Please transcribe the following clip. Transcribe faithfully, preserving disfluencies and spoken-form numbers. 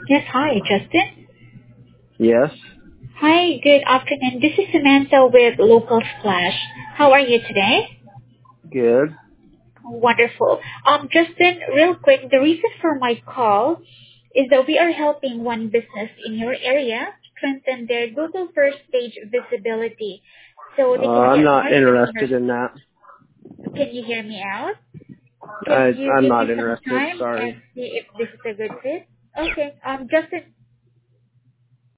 Yes, hi, Justin. Yes. Hi, good afternoon. This is Samantha with Local Splash. How are you today? Good. Wonderful. Um, Justin, real quick, the reason for my call is that we are helping one business in your area strengthen their Google first page visibility so Uh, they can I'm get not more customers. interested in that. Can you hear me out? I, Can you I'm give not me some interested. time and Sorry. see if this is a good fit? Okay. Um, Justin,